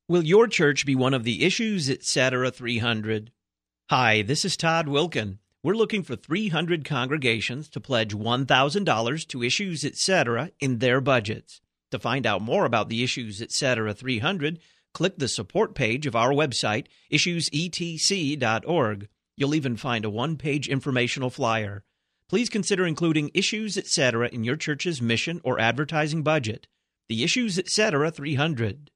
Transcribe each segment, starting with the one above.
Will your church be one of the Issues Etc. 300? Hi, this is Todd Wilkin. We're looking for 300 congregations to pledge $1,000 to Issues Etc. in their budgets. To find out more about the Issues Etc. 300, click the support page of our website, issuesetc.org. You'll even find a one-page informational flyer. Please consider including Issues Etc. in your church's mission or advertising budget. The Issues Etc. 300.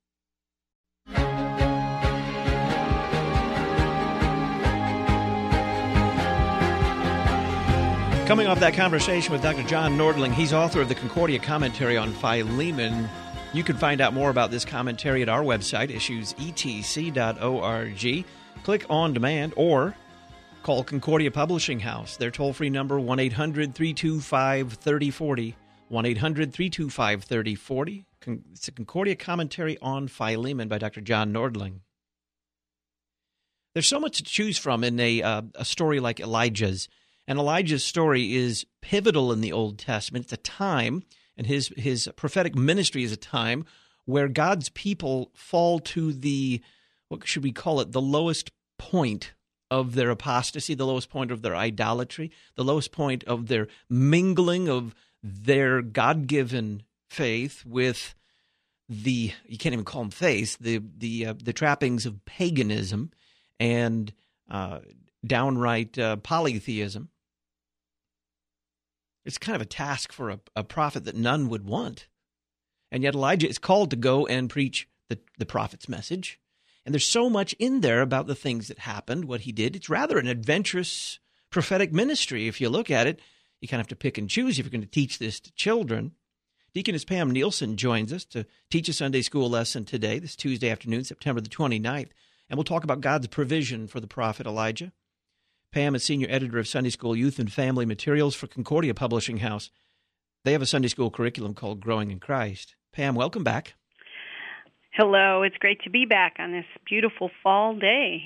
Coming off that conversation with Dr. John Nordling, he's author of the Concordia Commentary on Philemon. You can find out more about this commentary at our website, issuesetc.org. Click on demand or call Concordia Publishing House. Their toll-free number, 1-800-325-3040, 1-800-325-3040. It's a Concordia Commentary on Philemon by Dr. John Nordling. There's so much to choose from in a story like Elijah's. And Elijah's story is pivotal in the Old Testament. It's a time, and his prophetic ministry is a time where God's people fall to the, what should we call it, the lowest point of their apostasy, the lowest point of their idolatry, the lowest point of their mingling of their God-given faith with the, you can't even call them faith, the trappings of paganism and downright polytheism. It's kind of a task for a prophet that none would want. And yet Elijah is called to go and preach the prophet's message. And there's so much in there about the things that happened, what he did. It's rather an adventurous prophetic ministry. If you look at it, you kind of have to pick and choose if you're going to teach this to children. Deaconess Pam Nielsen joins us to teach a Sunday school lesson today, this Tuesday afternoon, September the 29th. And we'll talk about God's provision for the prophet Elijah. Pam is senior editor of Sunday School Youth and Family Materials for Concordia Publishing House. They have a Sunday school curriculum called Growing in Christ. Pam, welcome back. Hello. It's great to be back on this beautiful fall day,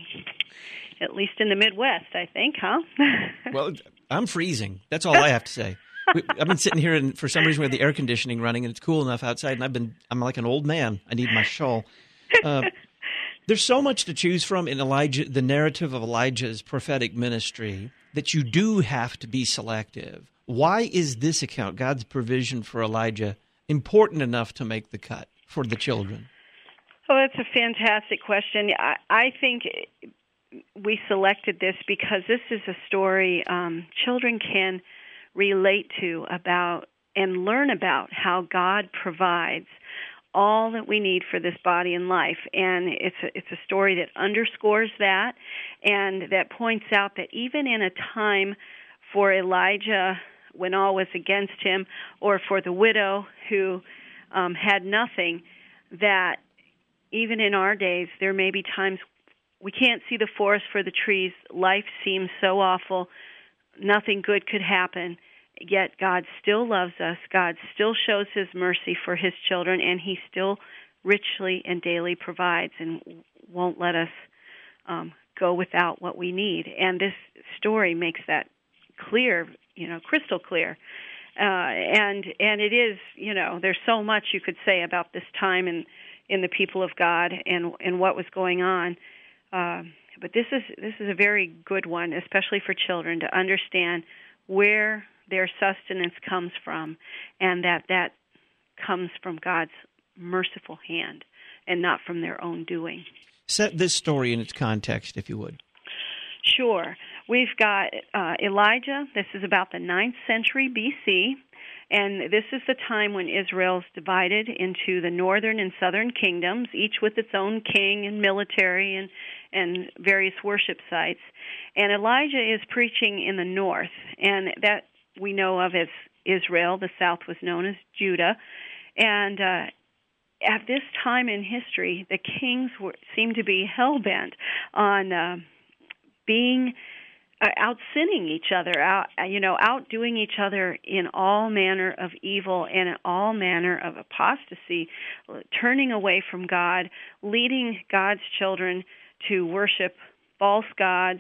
at least in the Midwest, I think, huh? Well, I'm freezing. That's all I have to say. I've been sitting here, and for some reason we have the air conditioning running, and it's cool enough outside, and I'm like an old man. I need my shawl. There's so much to choose from in Elijah, the narrative of Elijah's prophetic ministry, that you do have to be selective. Why is this account, God's provision for Elijah, important enough to make the cut for the children? Oh, that's a fantastic question. I think we selected this because this is a story children can relate to about and learn about how God provides all that we need for this body and life. And it's a story that underscores that and that points out that even in a time for Elijah when all was against him, or for the widow who had nothing, that even in our days there may be times we can't see the forest for the trees, life seems so awful, nothing good could happen. Yet God still loves us. God still shows His mercy for His children, and He still richly and daily provides and won't let us go without what we need. And this story makes that clear, crystal clear. And it is, there's so much you could say about this time in the people of God and what was going on. But this is a very good one, especially for children, to understand where their sustenance comes from, and that comes from God's merciful hand and not from their own doing. Set this story in its context, if you would. Sure. We've got Elijah. This is about the 9th century B.C., and this is the time when Israel's divided into the northern and southern kingdoms, each with its own king and military and various worship sites. And Elijah is preaching in the north, and that we know of as Israel. The south was known as Judah. And at this time in history, the kings seemed to be hell-bent on being out-sinning each other, outdoing each other in all manner of evil and in all manner of apostasy, turning away from God, leading God's children to worship false gods,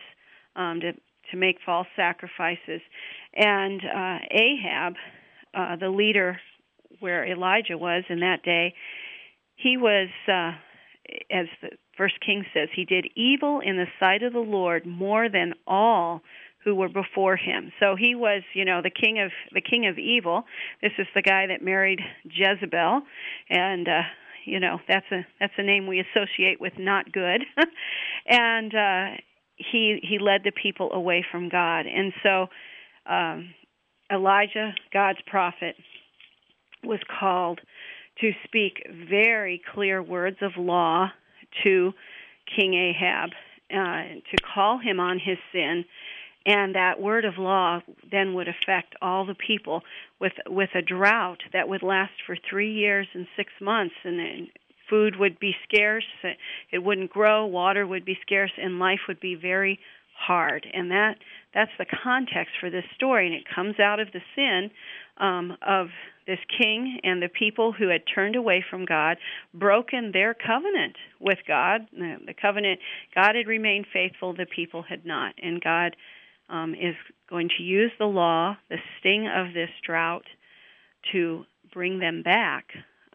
to make false sacrifices. And Ahab, the leader where Elijah was in that day, he was as the First King says, he did evil in the sight of the Lord more than all who were before him. So he was, the king of evil. This is the guy that married Jezebel, and that's a name we associate with not good. And he led the people away from God. And so Elijah, God's prophet, was called to speak very clear words of law to King Ahab, to call him on his sin. And that word of law then would affect all the people with a drought that would last for 3 years and 6 months, and then food would be scarce, it wouldn't grow, water would be scarce, and life would be very hard. And that's the context for this story, and it comes out of the sin of this king and the people who had turned away from God, broken their covenant with God. The covenant, God had remained faithful, the people had not, and God is going to use the law, the sting of this drought, to bring them back.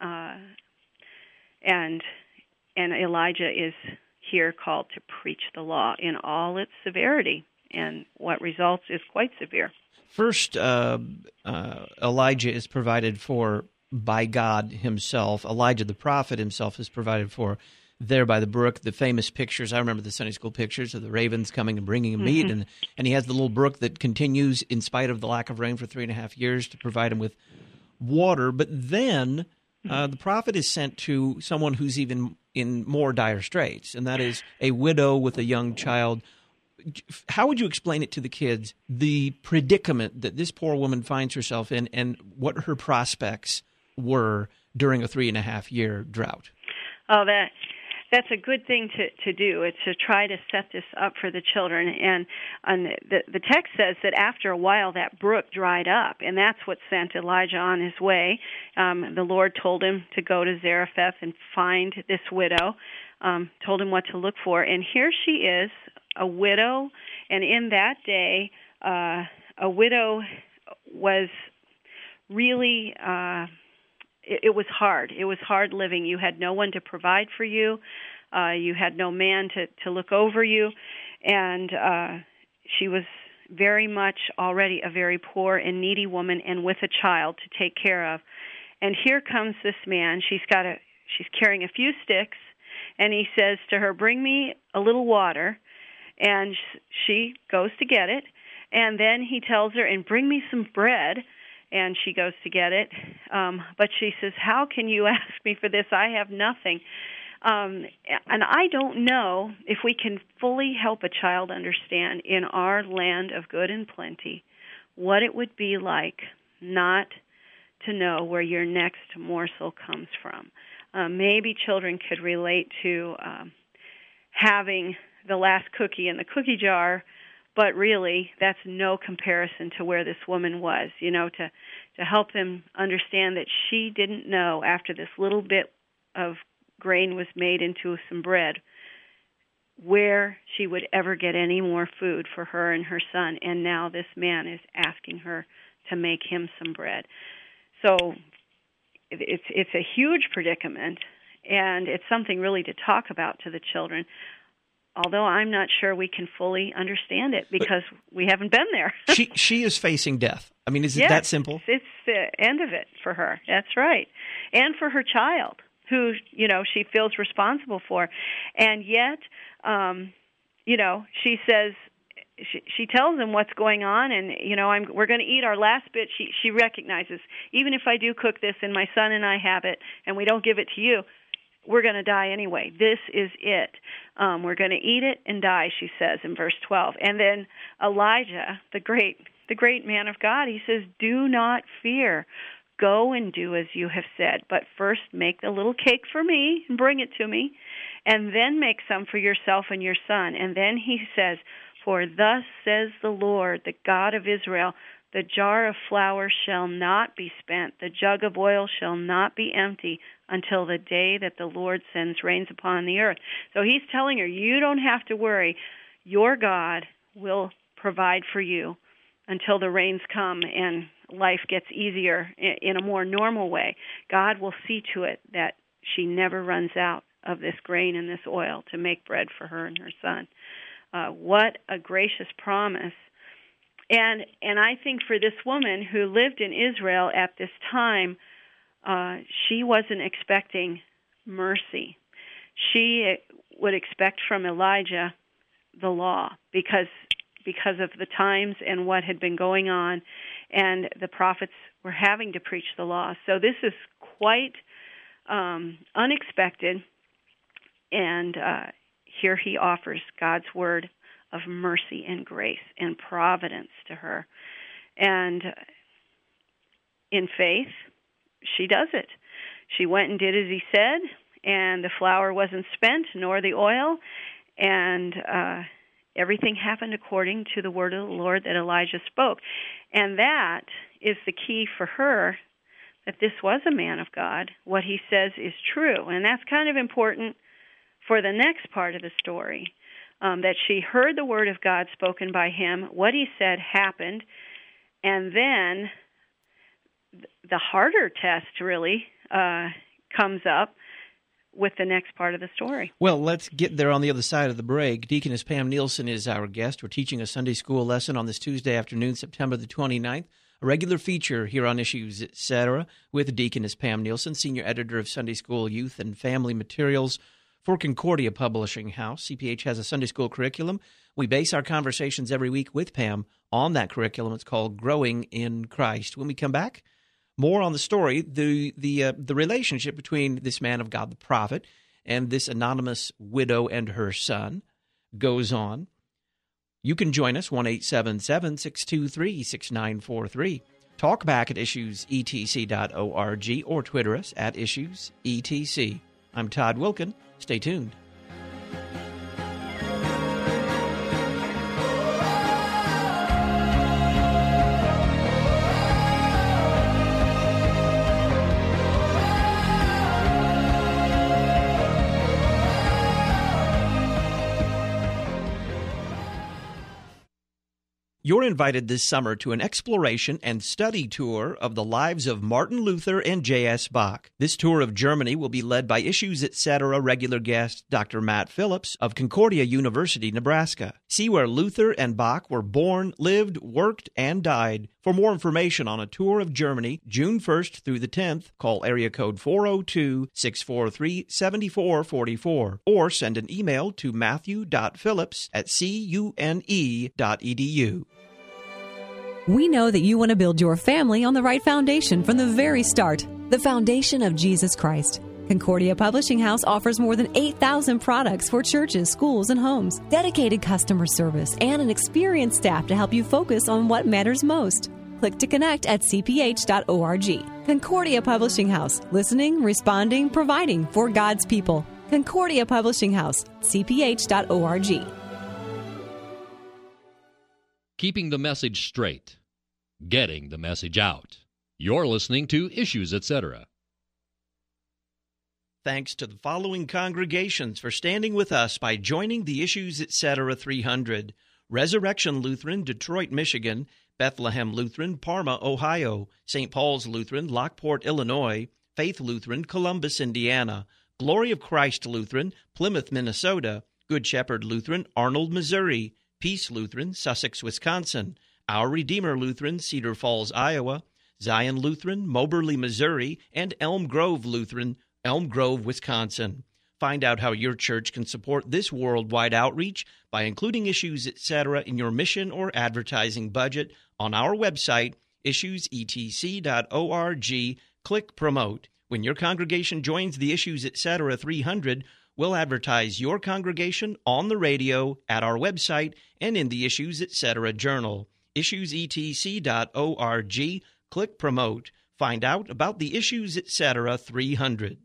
And Elijah is here called to preach the law in all its severity, and what results is quite severe. First, Elijah is provided for by God himself. Elijah the prophet himself is provided for there by the brook. The famous pictures, I remember the Sunday school pictures of the ravens coming and bringing him meat, and he has the little brook that continues in spite of the lack of rain for 3.5 years to provide him with water. But then the prophet is sent to someone who's even in more dire straits, and that is a widow with a young child. How would you explain it to the kids, the predicament that this poor woman finds herself in, and what her prospects were during a 3.5-year drought? Oh, that's a good thing to do. It's to try to set this up for the children. And the text says that after a while that brook dried up, and that's what sent Elijah on his way. The Lord told him to go to Zarephath and find this widow, told him what to look for. And here she is, a widow, and in that day, a widow was really... It was hard. It was hard living. You had no one to provide for you. You had no man to look over you. And she was very much already a very poor and needy woman, and with a child to take care of. And here comes this man. She's carrying a few sticks, and he says to her, "Bring me a little water." And she goes to get it. And then he tells her, "And bring me some bread." And she goes to get it. But she says, "How can you ask me for this? I have nothing." And I don't know if we can fully help a child understand in our land of good and plenty what it would be like not to know where your next morsel comes from. Maybe children could relate to having the last cookie in the cookie jar, but really, that's no comparison to where this woman was, to help them understand that she didn't know after this little bit of grain was made into some bread where she would ever get any more food for her and her son. And now this man is asking her to make him some bread. So it's a huge predicament, and it's something really to talk about to the children. Although I'm not sure we can fully understand it because we haven't been there. She is facing death. I mean, is it that simple? It's the end of it for her. That's right. And for her child, who, she feels responsible for. And yet, she says, she tells him what's going on, and, we're going to eat our last bit. She recognizes, even if I do cook this and my son and I have it and we don't give it to you, we're going to die anyway. This is it. We're going to eat it and die, she says in verse 12. And then Elijah, the great man of God, he says, "Do not fear. Go and do as you have said. But first make the little cake for me and bring it to me, and then make some for yourself and your son." And then he says, "For thus says the Lord, the God of Israel, the jar of flour shall not be spent, the jug of oil shall not be empty, until the day that the Lord sends rains upon the earth." So he's telling her, you don't have to worry. Your God will provide for you until the rains come and life gets easier in a more normal way. God will see to it that she never runs out of this grain and this oil to make bread for her and her son. What a gracious promise. And I think for this woman who lived in Israel at this time, she wasn't expecting mercy. She would expect from Elijah the law because of the times and what had been going on, and the prophets were having to preach the law. So this is quite unexpected, and here he offers God's word of mercy and grace and providence to her. And in faith, she does it. She went and did as he said, and the flour wasn't spent, nor the oil, and everything happened according to the word of the Lord that Elijah spoke. And that is the key for her, that this was a man of God. What he says is true. And that's kind of important for the next part of the story, that she heard the word of God spoken by him, what he said happened, and then the harder test really comes up with the next part of the story. Well, let's get there on the other side of the break. Deaconess Pam Nielsen is our guest. We're teaching a Sunday school lesson on this Tuesday afternoon, September the 29th, a regular feature here on Issues, Etc., with Deaconess Pam Nielsen, Senior Editor of Sunday School Youth and Family Materials for Concordia Publishing House. CPH has a Sunday school curriculum. We base our conversations every week with Pam on that curriculum. It's called Growing in Christ. When we come back, more on the story, the relationship between this man of God, the prophet, and this anonymous widow and her son goes on. You can join us, 1-877-623-6943. Talk back at issuesetc.org or Twitter us at issuesetc. I'm Todd Wilkin. Stay tuned. You're invited this summer to an exploration and study tour of the lives of Martin Luther and J.S. Bach. This tour of Germany will be led by Issues Etc. regular guest Dr. Matt Phillips of Concordia University, Nebraska. See where Luther and Bach were born, lived, worked, and died. For more information on a tour of Germany, June 1st through the 10th, call area code 402-643-7444 or send an email to matthew.phillips@cune.edu. We know that you want to build your family on the right foundation from the very start, the foundation of Jesus Christ. Concordia Publishing House offers more than 8,000 products for churches, schools, and homes, dedicated customer service, and an experienced staff to help you focus on what matters most. Click to connect at cph.org. Concordia Publishing House, listening, responding, providing for God's people. Concordia Publishing House, cph.org. Keeping the message straight. Getting the message out. You're listening to Issues, Etc. Thanks to the following congregations for standing with us by joining the Issues, Etc. 300. Resurrection Lutheran, Detroit, Michigan; Bethlehem Lutheran, Parma, Ohio; St. Paul's Lutheran, Lockport, Illinois; Faith Lutheran, Columbus, Indiana; Glory of Christ Lutheran, Plymouth, Minnesota; Good Shepherd Lutheran, Arnold, Missouri; Peace Lutheran, Sussex, Wisconsin; Our Redeemer Lutheran, Cedar Falls, Iowa; Zion Lutheran, Moberly, Missouri; and Elm Grove Lutheran, Elm Grove, Wisconsin. Find out how your church can support this worldwide outreach by including Issues, Etc. in your mission or advertising budget on our website, issuesetc.org. Click Promote. When your congregation joins the Issues, Etc. 300, we'll advertise your congregation on the radio, at our website, and in the Issues, Etc. journal. issuesetc.org. Click Promote. Find out about the Issues, Etc. 300.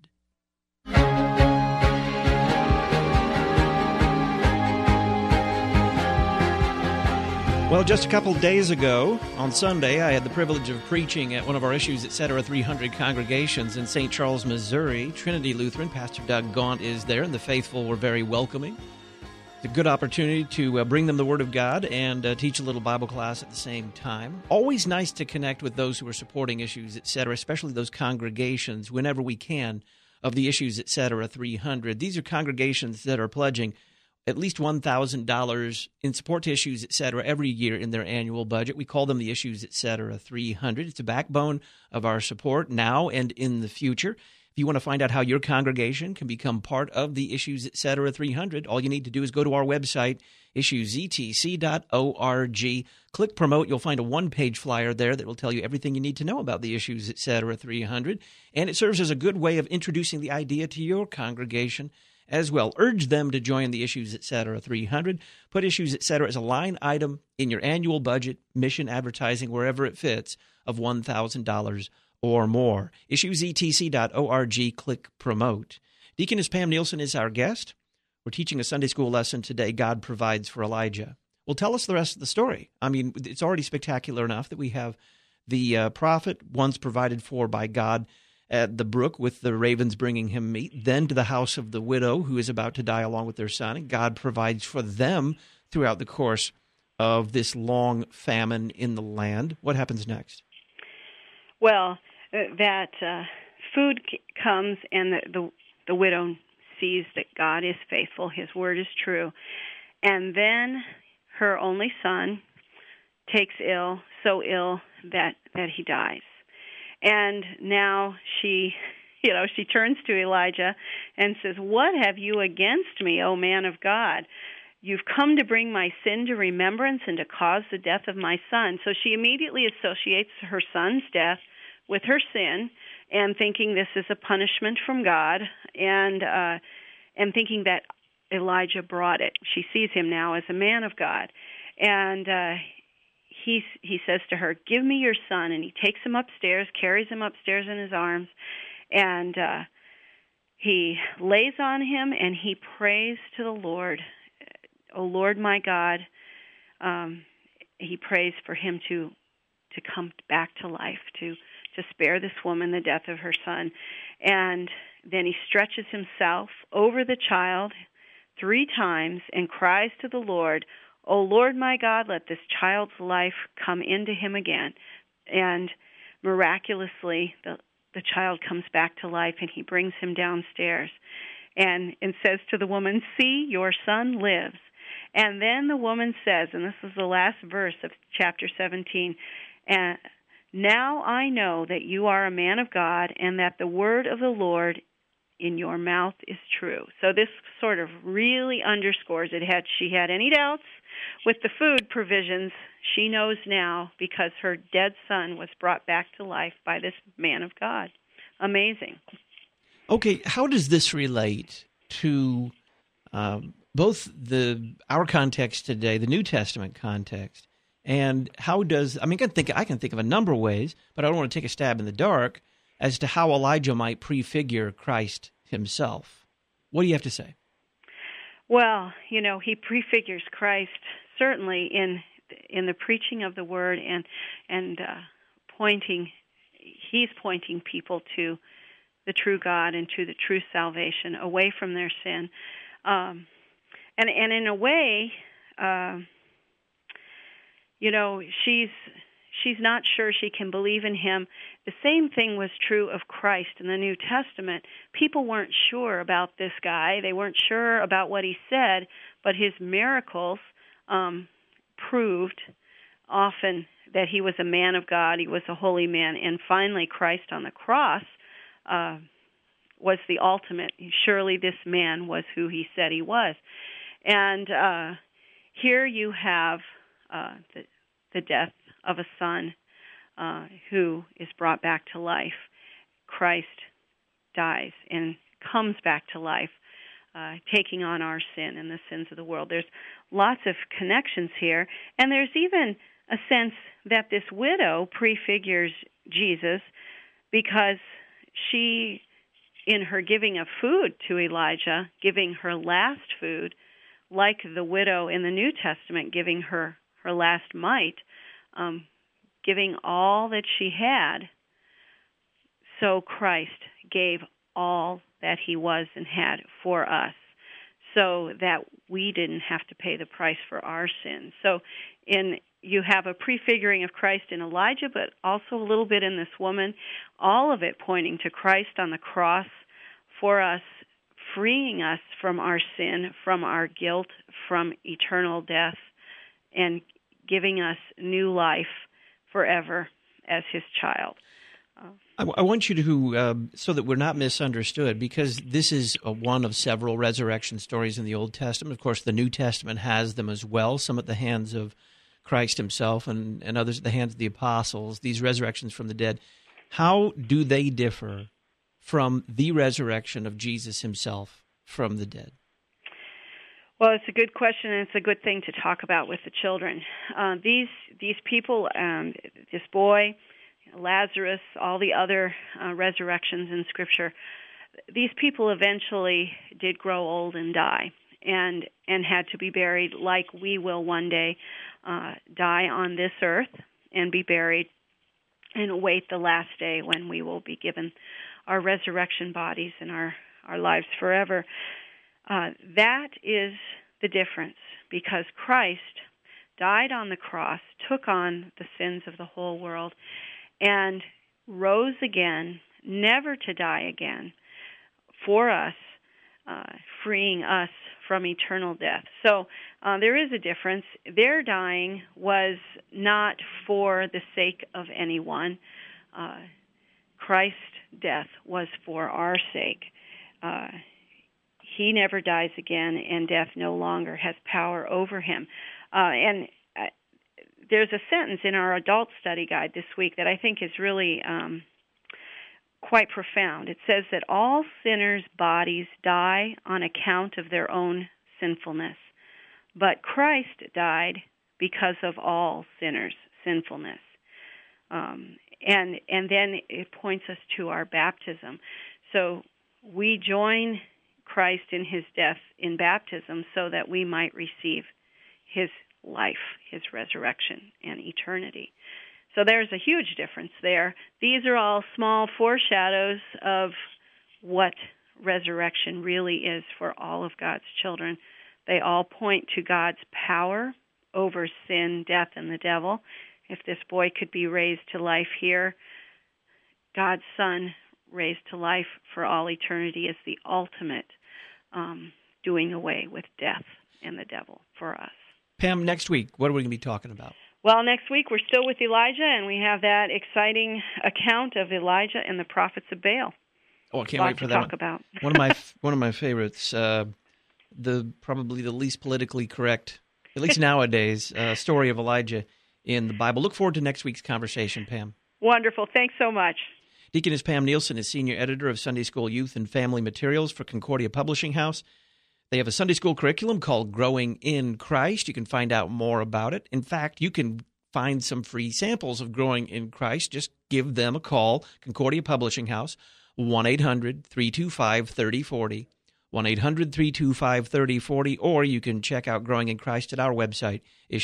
Well, just a couple days ago, on Sunday, I had the privilege of preaching at one of our Issues, Etc. 300 congregations in St. Charles, Missouri. Trinity Lutheran. Pastor Doug Gaunt is there, and the faithful were very welcoming. It's a good opportunity to bring them the Word of God and teach a little Bible class at the same time. Always nice to connect with those who are supporting Issues, Etc., especially those congregations, whenever we can. of the Issues Etc. 300. These are congregations that are pledging at least $1,000 in support to Issues Etc. every year in their annual budget. We call them the Issues Etc. 300. It's a backbone of our support now and in the future. If you want to find out how your congregation can become part of the Issues Etc. 300, all you need to do is go to our website, issuesetc.org. Click Promote. You'll find a one-page flyer there that will tell you everything you need to know about the Issues Etc. 300. And it serves as a good way of introducing the idea to your congregation as well. Urge them to join the Issues Etc. 300. Put Issues Etc. as a line item in your annual budget, mission, advertising, wherever it fits, of $1,000 or more. Issuesetc.org, click Promote. Deaconess Pam Nielsen is our guest. We're teaching a Sunday school lesson today, God Provides for Elijah. Well, tell us the rest of the story. I mean, it's already spectacular enough that we have the prophet once provided for by God at the brook with the ravens bringing him meat, then to the house of the widow who is about to die along with their son, and God provides for them throughout the course of this long famine in the land. What happens next? Well, that food comes, and the widow sees that God is faithful, His word is true, and then her only son takes ill, so ill that he dies. And now she turns to Elijah and says, "What have you against me, O man of God? You've come to bring my sin to remembrance and to cause the death of my son." So she immediately associates her son's death with her sin, and thinking this is a punishment from God, and thinking that Elijah brought it. She sees him now as a man of God, and he says to her, "Give me your son," and he takes him upstairs, carries him upstairs in his arms, and he lays on him and he prays to the Lord. "O Lord my God," he prays for him to come back to life, to spare this woman the death of her son. And then he stretches himself over the child 3 times and cries to the Lord, "O Lord my God, let this child's life come into him again." And miraculously, the child comes back to life, and he brings him downstairs and says to the woman, "See, your son lives." And then the woman says, and this is the last verse of chapter 17, "Now I know that you are a man of God, and that the word of the Lord in your mouth is true." So this sort of really underscores it. Had she had any doubts with the food provisions, she knows now, because her dead son was brought back to life by this man of God. Amazing. Okay, how does this relate to both our context today, the New Testament context, and how does, I can think of a number of ways, but I don't want to take a stab in the dark as to how Elijah might prefigure Christ himself. What do you have to say? Well, he prefigures Christ certainly in the preaching of the word, and he's pointing people to the true God and to the true salvation, away from their sin. And in a way, she's not sure she can believe in him. The same thing was true of Christ in the New Testament. People weren't sure about this guy. They weren't sure about what he said, but his miracles proved often that he was a man of God, he was a holy man, and finally Christ on the cross was the ultimate. Surely this man was who he said he was. And here you have the death of a son who is brought back to life. Christ dies and comes back to life, taking on our sin and the sins of the world. There's lots of connections here, and there's even a sense that this widow prefigures Jesus, because she, in her giving of food to Elijah, giving her last food, like the widow in the New Testament giving her last mite, giving all that she had, so Christ gave all that he was and had for us, so that we didn't have to pay the price for our sins. So you have a prefiguring of Christ in Elijah, but also a little bit in this woman, all of it pointing to Christ on the cross for us, freeing us from our sin, from our guilt, from eternal death, and giving us new life forever as his child. I want you to, so that we're not misunderstood, because this is one of several resurrection stories in the Old Testament. Of course, the New Testament has them as well, some at the hands of Christ himself and others at the hands of the apostles, these resurrections from the dead. How do they differ from the resurrection of Jesus himself from the dead? Well, it's a good question, and it's a good thing to talk about with the children. These people, this boy, Lazarus, all the other resurrections in Scripture, these people eventually did grow old and die, and had to be buried like we will one day die on this earth and be buried and await the last day when we will be given our resurrection bodies and our lives forever. That is the difference, because Christ died on the cross, took on the sins of the whole world, and rose again, never to die again, for us, freeing us from eternal death. So there is a difference. Their dying was not for the sake of anyone. Christ's death was for our sake. He never dies again, and death no longer has power over him. And there's a sentence in our adult study guide this week that I think is really quite profound. It says that all sinners' bodies die on account of their own sinfulness, but Christ died because of all sinners' sinfulness. And then it points us to our baptism. So we join Christ in his death in baptism so that we might receive his life, his resurrection, and eternity. So there's a huge difference there. These are all small foreshadows of what resurrection really is for all of God's children. They all point to God's power over sin, death, and the devil. If this boy could be raised to life here, God's Son raised to life for all eternity is the ultimate doing away with death and the devil for us. Pam, next week, what are we going to be talking about? Well, next week we're still with Elijah, and we have that exciting account of Elijah and the prophets of Baal. Oh, I can't wait for that. Talk about. one of my favorites. Probably the least politically correct, at least nowadays, story of Elijah in the Bible. Look forward to next week's conversation, Pam. Wonderful. Thanks so much. Deaconess Pam Nielsen is Senior Editor of Sunday School Youth and Family Materials for Concordia Publishing House. They have a Sunday school curriculum called Growing in Christ. You can find out more about it. In fact, you can find some free samples of Growing in Christ. Just give them a call, Concordia Publishing House, 1-800-325-3040, 1-800-325-3040, or you can check out Growing in Christ at our website,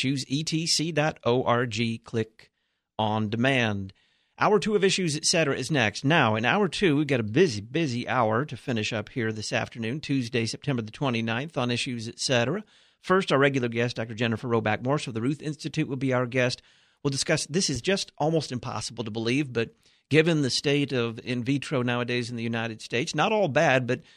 issuesetc.org. Click on demand. Hour 2 of Issues, Etc. is next. Now, in Hour 2, we've got a busy hour to finish up here this afternoon, Tuesday, September the 29th, on Issues, Etc. First, our regular guest, Dr. Jennifer Roback Morse of the Ruth Institute, will be our guest. We'll discuss, this is just almost impossible to believe, but given the state of in vitro nowadays in the United States, not all bad, but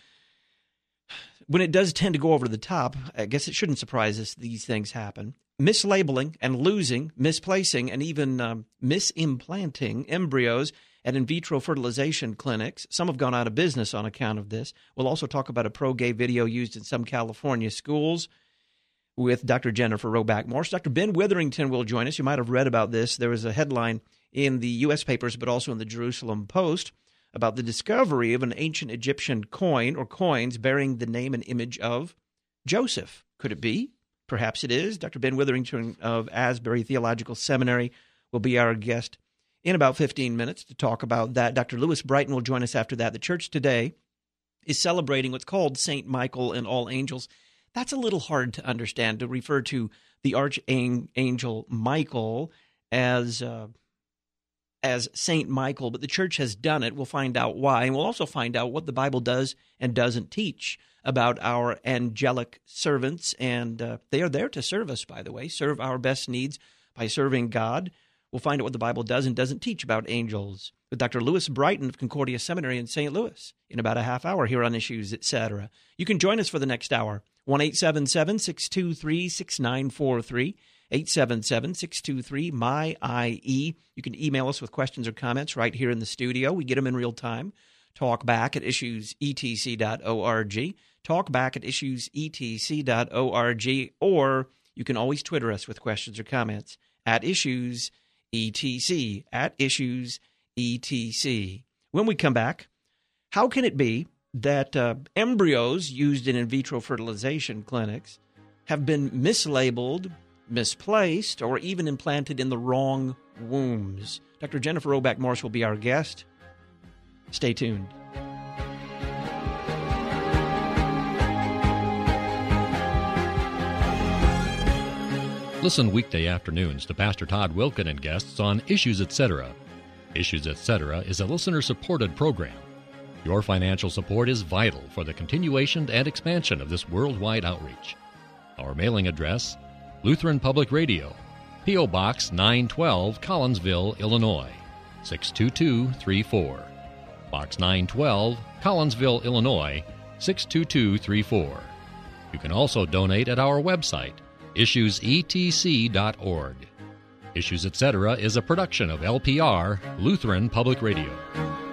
when it does tend to go over the top, I guess it shouldn't surprise us these things happen. Mislabeling and losing, misplacing, and even misimplanting embryos at in vitro fertilization clinics. Some have gone out of business on account of this. We'll also talk about a pro-gay video used in some California schools with Dr. Jennifer Roback Morse. Dr. Ben Witherington will join us. You might have read about this. There was a headline in the U.S. papers, but also in the Jerusalem Post, about the discovery of an ancient Egyptian coin or coins bearing the name and image of Joseph. Could it be? Perhaps it is. Dr. Ben Witherington of Asbury Theological Seminary will be our guest in about 15 minutes to talk about that. Dr. Lewis Brighton will join us after that. The church today is celebrating what's called St. Michael and All Angels. That's a little hard to understand, to refer to the archangel Michael as St. Michael, but the church has done it. We'll find out why, and we'll also find out what the Bible does and doesn't teach about our angelic servants, and they are there to serve us, by the way, serve our best needs by serving God. We'll find out what the Bible does and doesn't teach about angels with Dr. Lewis Brighton of Concordia Seminary in St. Louis in about a half hour here on Issues, Etc. You can join us for the next hour, 1-877-623-6943, 877-623-MY-IE. You can email us with questions or comments right here in the studio. We get them in real time. Talk back at issuesetc.org. Talk back at issuesetc.org. Or you can always Twitter us with questions or comments at issuesetc, at issuesetc. When we come back, how can it be that embryos used in vitro fertilization clinics have been mislabeled, misplaced, or even implanted in the wrong wombs? Dr. Jennifer Roback Morse will be our guest. Stay tuned. Listen weekday afternoons to Pastor Todd Wilken and guests on Issues, Etc. Issues, Etc. is a listener-supported program. Your financial support is vital for the continuation and expansion of this worldwide outreach. Our mailing address, Lutheran Public Radio, P.O. Box 912, Collinsville, Illinois, 62234. Box 912, Collinsville, Illinois, 62234. You can also donate at our website, issuesetc.org. Issues, Etc. is a production of LPR, Lutheran Public Radio.